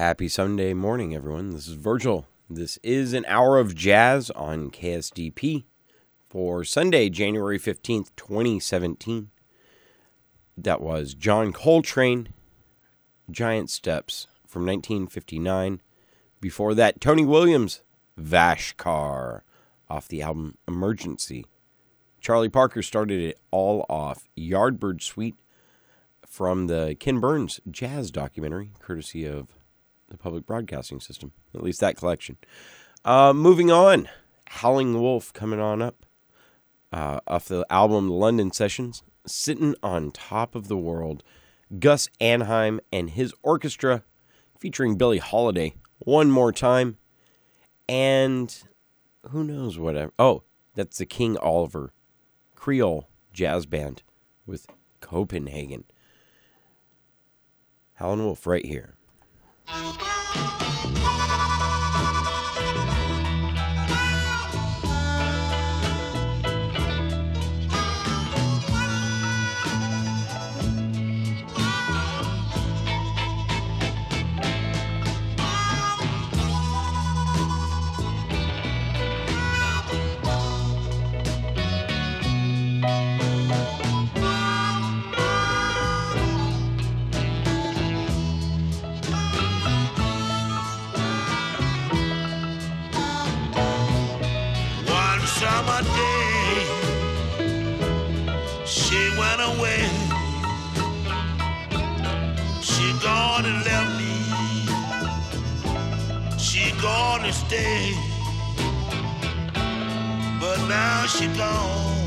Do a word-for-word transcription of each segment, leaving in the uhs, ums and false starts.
Happy Sunday morning, everyone. This is Virgil. This is an hour of jazz on K S D P for Sunday, January fifteenth, twenty seventeen. That was John Coltrane, Giant Steps from nineteen fifty-nine. Before that, Tony Williams, Vashkar, off the album Emergency. Charlie Parker started it all off, Yardbird Suite, from the Ken Burns jazz documentary, courtesy of the Public Broadcasting System, at least that collection. Uh, moving on, Howling Wolf coming on up, uh, off the album London Sessions, Sitting on Top of the World, Gus Anheim and his orchestra, featuring Billie Holiday one more time, and who knows whatever. Oh, that's the King Oliver Creole Jazz Band with Copenhagen. Howlin' Wolf right here. Summer day, she went away. She gone and left me. She gone to stay, but now she gone,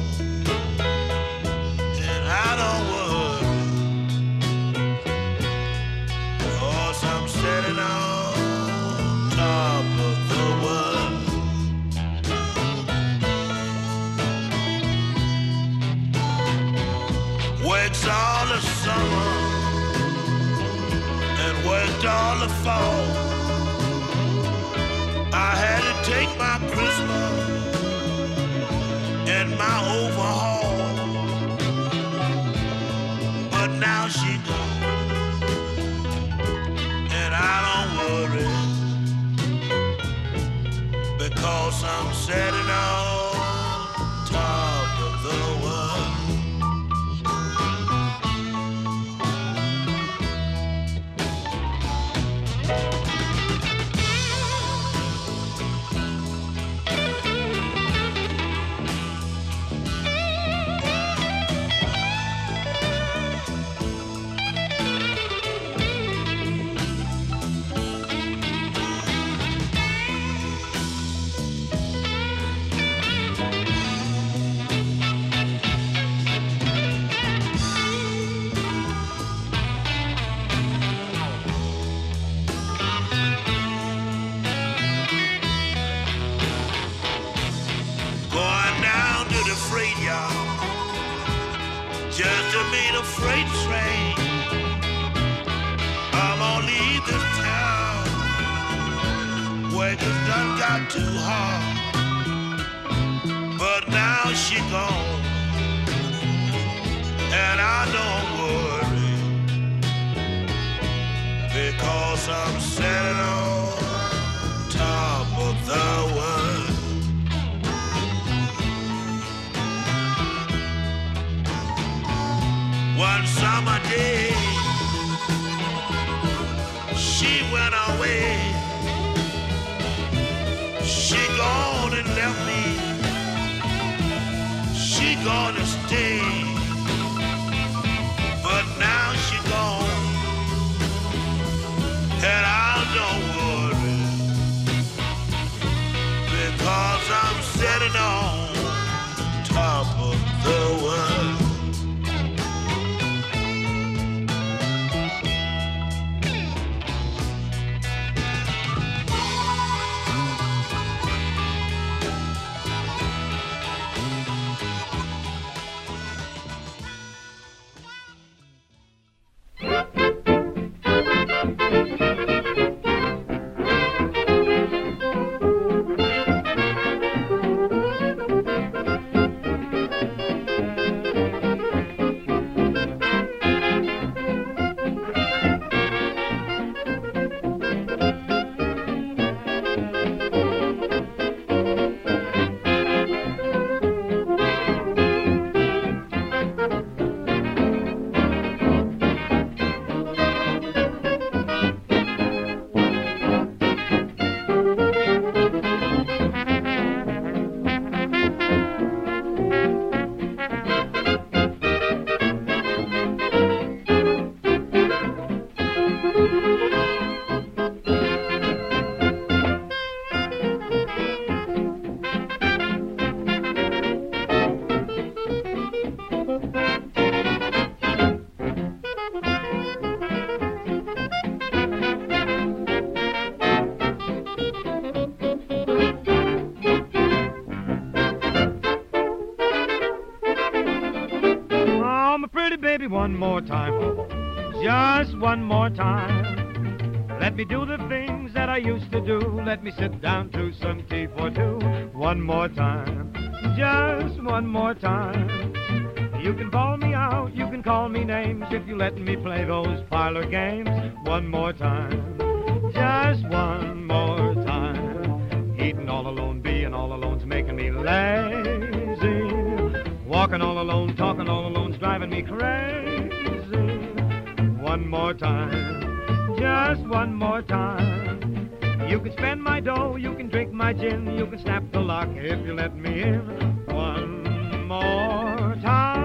and I don't worry, 'cause I'm sitting on top of the world. Works all the summer and worked all the fall. I had to take my Christmas and my overhaul, but now she gone, and I don't worry, because I'm sitting on top of the world. Just to meet a freight train, I'm gonna leave this town. Workers done got too hard, but now she gone, and I don't worry, because I'm sitting on top of the world. One summer day, she went away. She gone and left me. She gonna stay, but now she gone, and I don't worry, because I'm sitting on top of the world. baby, one more time. Oh, just one more time. Let me do the things that I used to do. Let me sit down to some tea for two. One more time, just one more time. You can call me out, you can call me names if you let me play those parlor games. One more time, just one more time. Eating all alone, being all alone's making me lazy. Walking all alone, talking all alone's driving me crazy. One more time, just one more time. You can spend my dough, you can drink my gin, you can snap the lock if you let me in. One more time.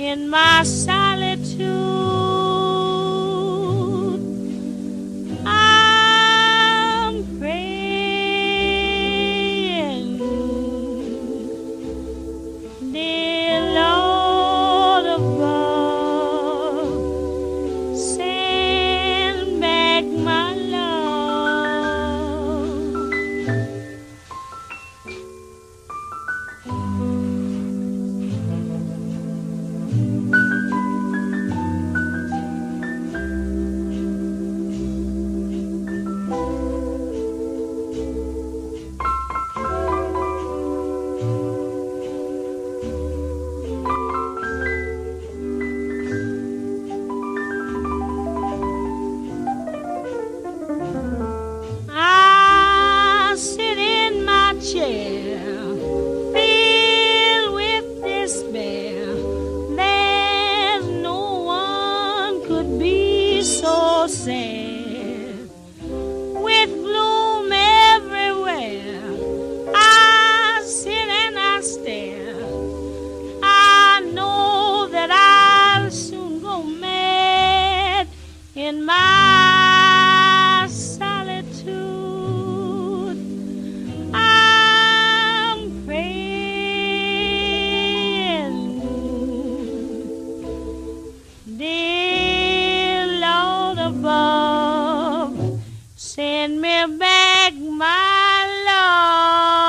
in my solitude. I'm praying, dear Lord above, send back my love. I sit in my chair, filled with despair. There's no one could be so sad. With gloom everywhere, I sit and I stare. I know that I'll soon go mad in my solitude. I'm praying, dear Lord above, send me back my love.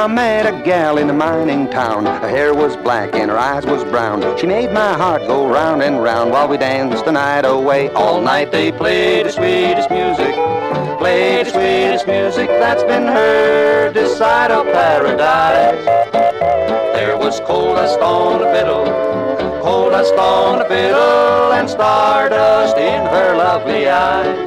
I met a gal in a mining town. Her hair was black and her eyes was brown. She made my heart go round and round while we danced the night away. All night they played the sweetest music, played the sweetest music that's been heard this side of paradise. There was coal dust on the fiddle, coal dust on the fiddle, and stardust in her lovely eyes.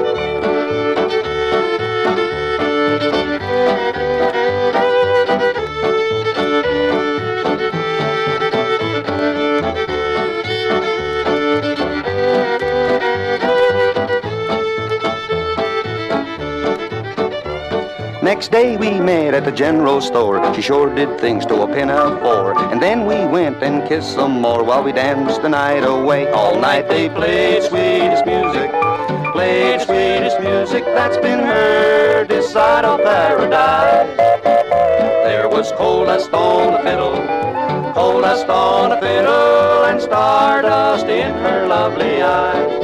Next day we met at the general store. She sure did things to a pinafore. And then we went and kissed some more while we danced the night away. All night they played sweetest music, played sweetest music that's been heard this side of paradise. There was coal dust on the fiddle, coal dust on the fiddle, and stardust in her lovely eyes.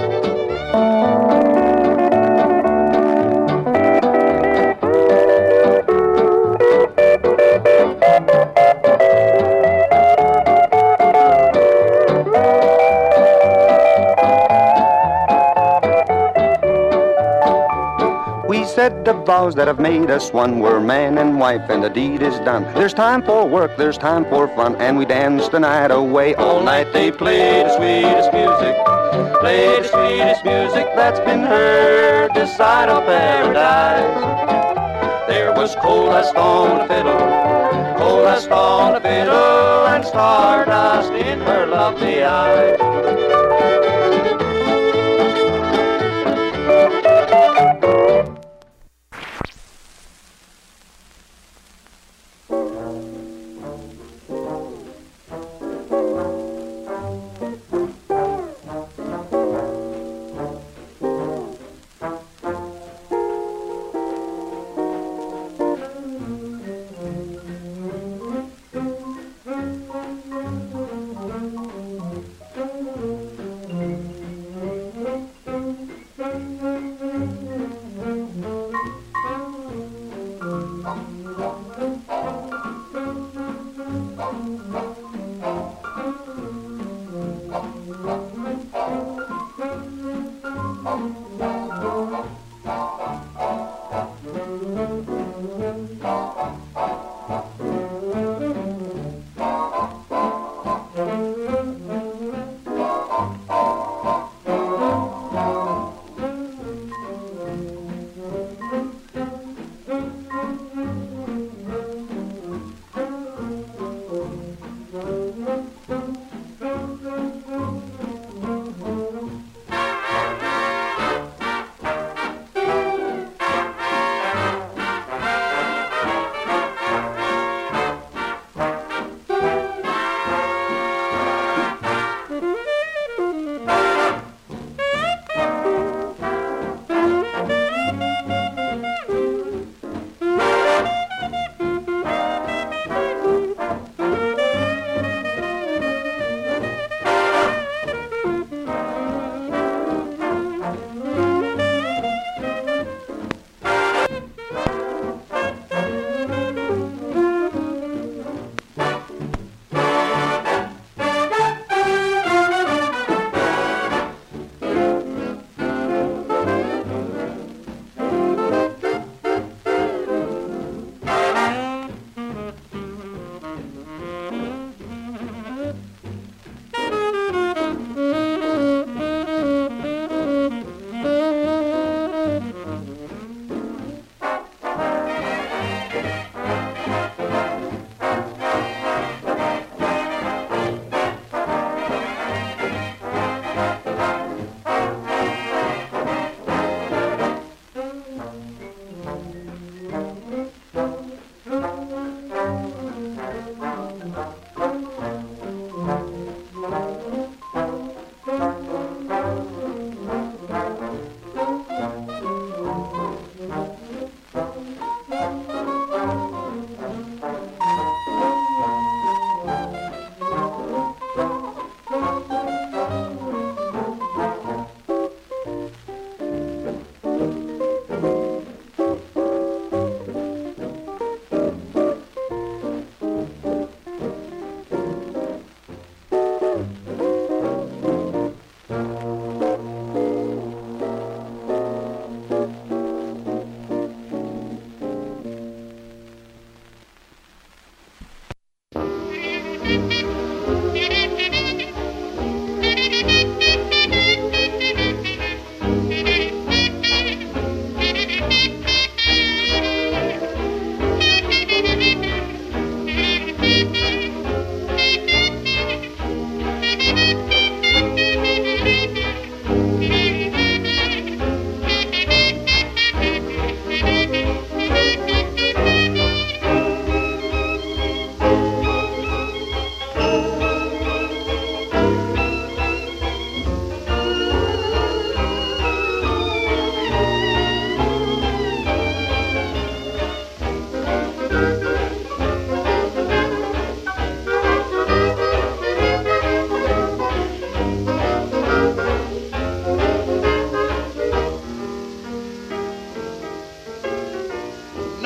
Said the vows that have made us one were man and wife, and the deed is done. There's time for work, there's time for fun, and we danced the night away. All night they played the sweetest music, played the sweetest music that's been heard this side of paradise. There was coal dust on the fiddle, coal dust on the fiddle, and stardust in her lovely eyes.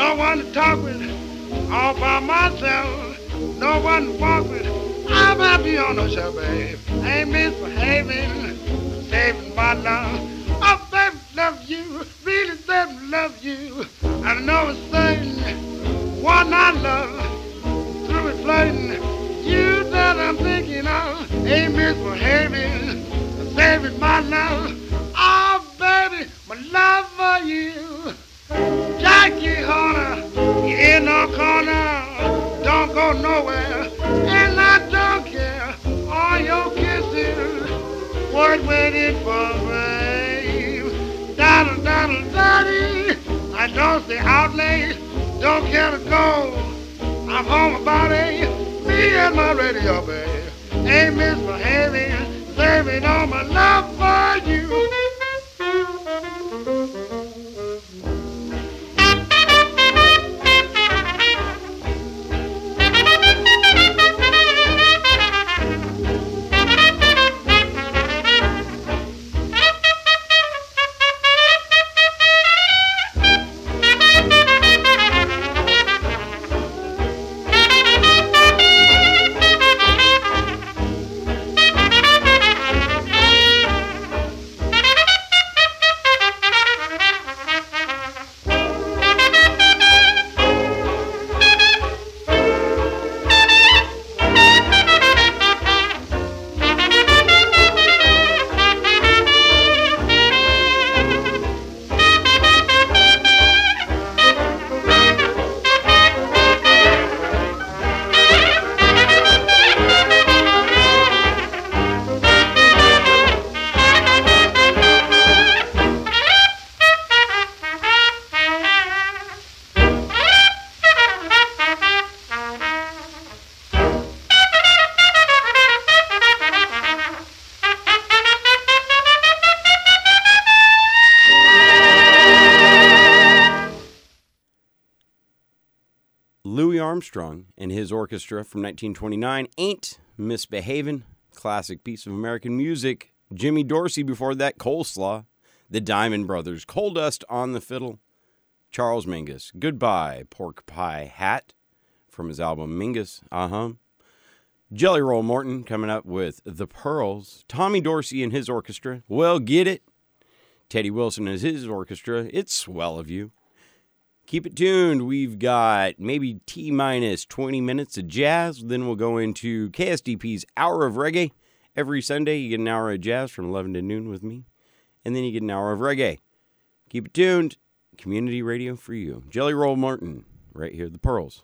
no one to talk with, all by myself, no one to walk with. I'm happy on no show, babe. Ain't misbehaving, saving my love. Oh, baby, love you, really, baby, love you. I know it's certain, one I love, through it flirting. You that I'm thinking of, ain't misbehaving, saving my love. Oh, baby, my love for you. Jackie Horner, you in no corner, don't go nowhere, and I don't care. All your kisses, worth waiting for, babe. Daddle, daddle, daddy, I don't stay out late, don't care to go. I'm home about eight, me and my radio, babe. Ain't misbehaving, saving all my love for you. Louis Armstrong and his orchestra from nineteen twenty-nine, Ain't Misbehavin', classic piece of American music. Jimmy Dorsey before that, Coleslaw. The Diamond Brothers, Coal Dust on the Fiddle. Charles Mingus, Goodbye, Pork Pie Hat, from his album Mingus, uh-huh. Jelly Roll Morton coming up with The Pearls. Tommy Dorsey and his orchestra, Well Get It. Teddy Wilson and his orchestra, It's Swell of You. Keep it tuned. We've got maybe T-minus twenty minutes of jazz. Then we'll go into K S D P's Hour of Reggae. Every Sunday, you get an hour of jazz from eleven to noon with me. And then you get an hour of reggae. Keep it tuned. Community radio for you. Jelly Roll Martin, right here, The Pearls.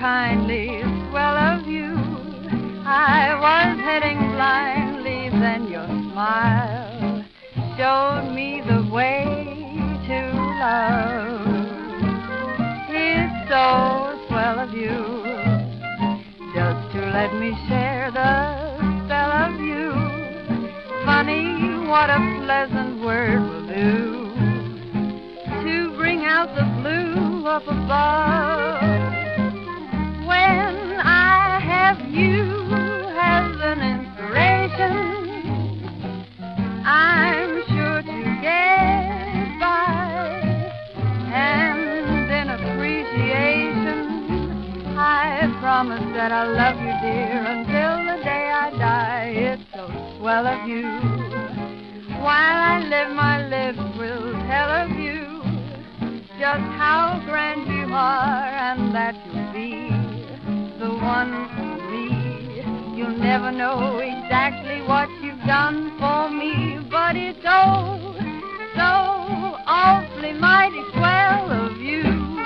kindly, swell of you. I was heading blindly, then your smile showed me the way to love. It's so swell of you, just to let me share the spell of you. Funny what a pleasant word will do to bring out the blue up above. When I have you as an inspiration, I'm sure to get by. And in appreciation, I promise that I'll love you, dear, until the day I die. It's so swell of you. While I live, my lips will tell of you just how grand you are, and that you'll be the one for me. You'll never know exactly what you've done for me, but it's oh, so awfully mighty swell of you.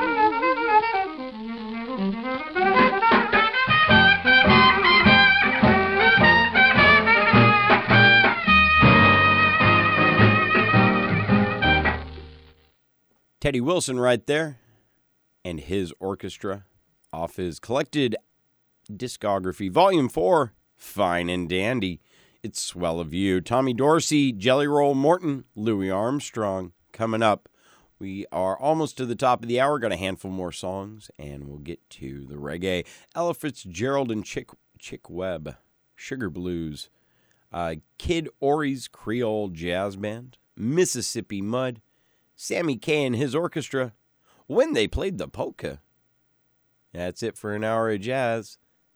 Teddy Wilson right there, and his orchestra off his collected discography, Volume four, Fine and Dandy. It's swell of you. Tommy Dorsey, Jelly Roll Morton, Louis Armstrong coming up. We are almost to the top of the hour. Got a handful more songs, and we'll get to the reggae. Ella Fitzgerald and Chick, Chick Webb, Sugar Blues. Uh, Kid Ory's Creole Jazz Band, Mississippi Mud, Sammy Kaye and his orchestra, when they played the polka. That's it for an hour of jazz.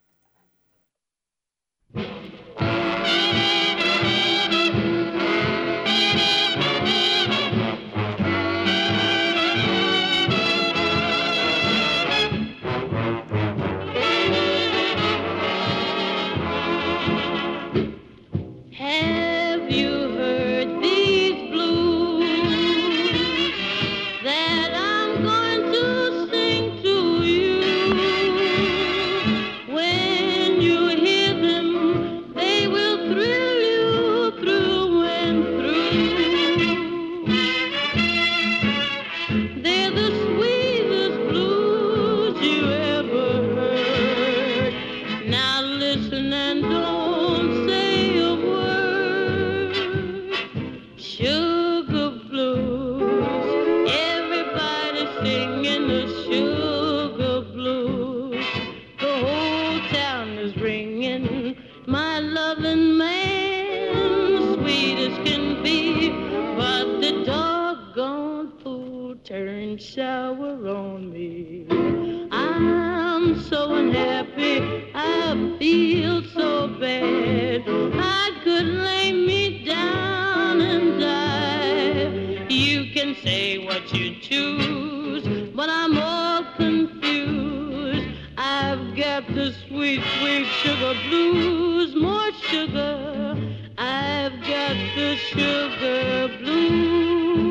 Have you heard these blues that I'm going to sing to you? When you hear them, they will thrill you through and through. They're the sweetest blues you ever heard. Now listen and don't say a word. Sugar blues, everybody singing the sugar blues. The whole town is ringing, my loving man, sweet as can be, but the doggone fool turned sour on me. I'm so unhappy, I feel so bad, I could lay me down and die. You can say what you choose, but I'm all confused. I've got the sweet, sweet sugar blues, more sugar. I've got the sugar blues.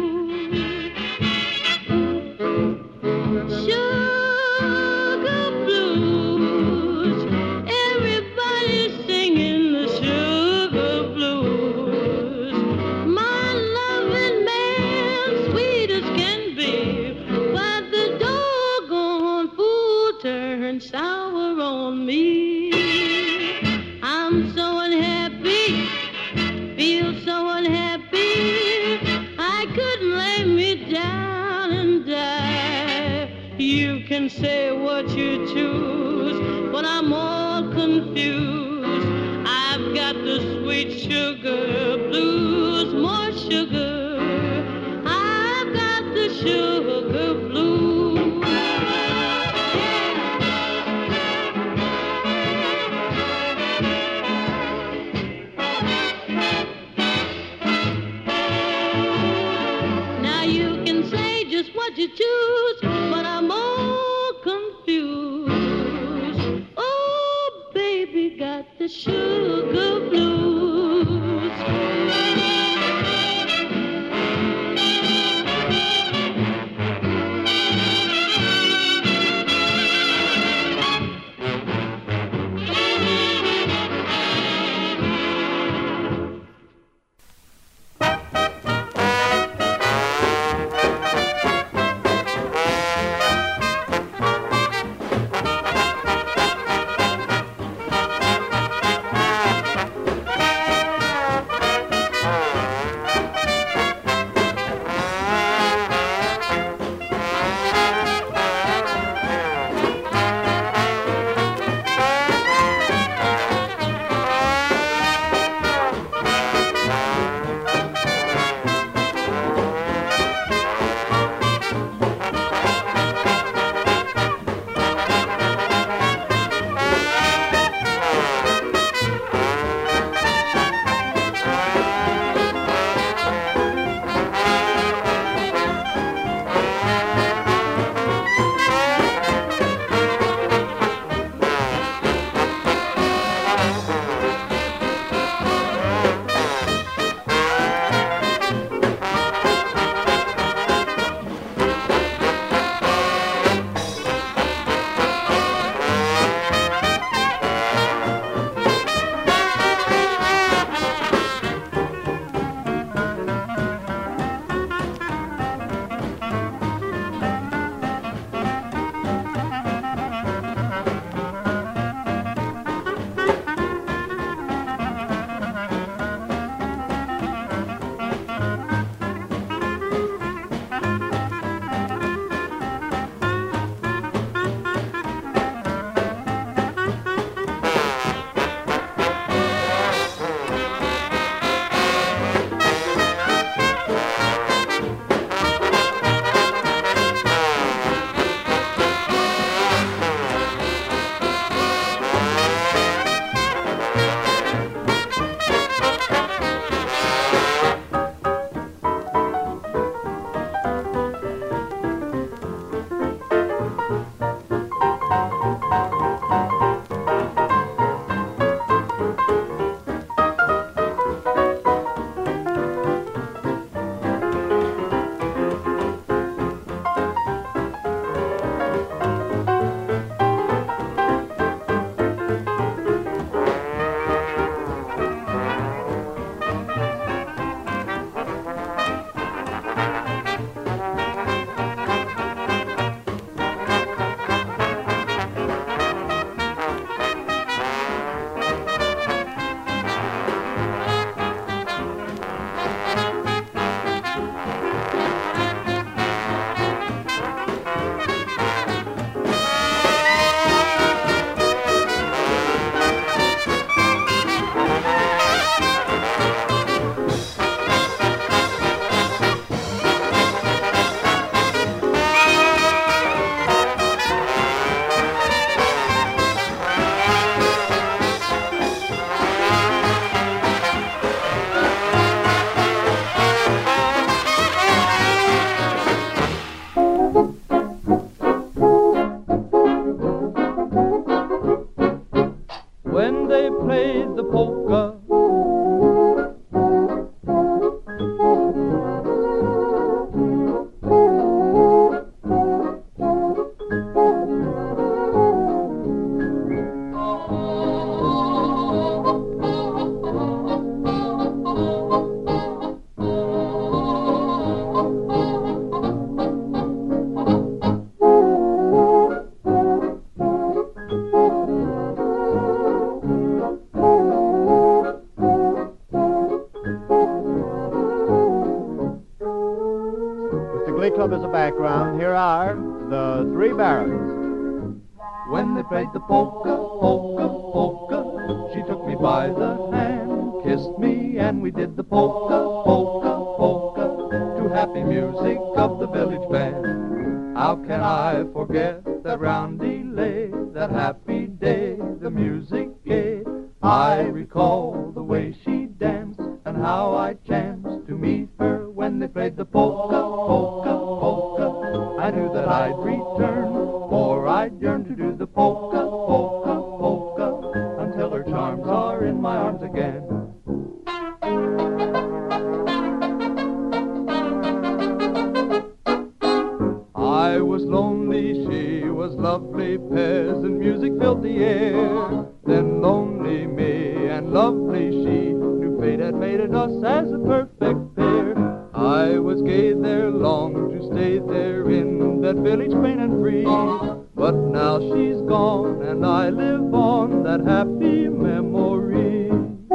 Sugar blues, everybody singing the sugar blues. My loving man, sweet as can be, but the doggone fool turned sour on me. I'm so unhappy, feel so unhappy, I couldn't lay me down and die. You can say what you choose, but I'm all confused. I've got the sweet sugar blues, more sugar. I've got the sugar blues. Now you can say just what you choose, but I'm all confused. Oh, baby got the sugar blues. three barons. When they played the polka, polka, polka, she took me by the hand, kissed me, and we did the polka, polka, polka, to happy music of the village band. How can I forget that roundelay, that happy day, the music gay? I recall the way she danced and how I chanced to meet her when they played the polka, polka, polka. I knew that I'd return, for I'd yearn to do the polka, polka, polka, until her charms are in my arms again. I was lonely, she was lovely, peasant music filled the air. Then lonely me and lovely she, knew fate had mated us as a perfect pair. I was gay there, longed to stay there in that village plain and free. But now she's gone and I live on that happy memory.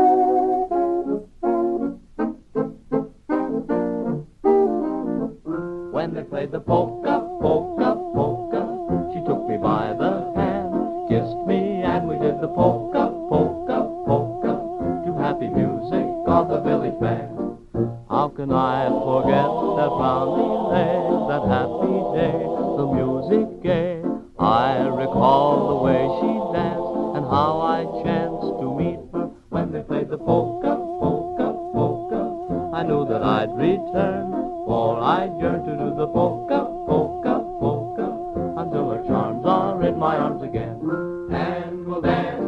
When they played the polka, polka, polka, she took me by the hand, kissed me, and we did the polka, polka, polka, to happy music of the village band. How can I forget that roundelay, that happy day, the music gay? I recall the way she danced and how I chanced to meet her when they played the polka, polka, polka. I knew that I'd return, for I'd yearn to do the polka, polka, polka, until her charms are in my arms again. And we'll dance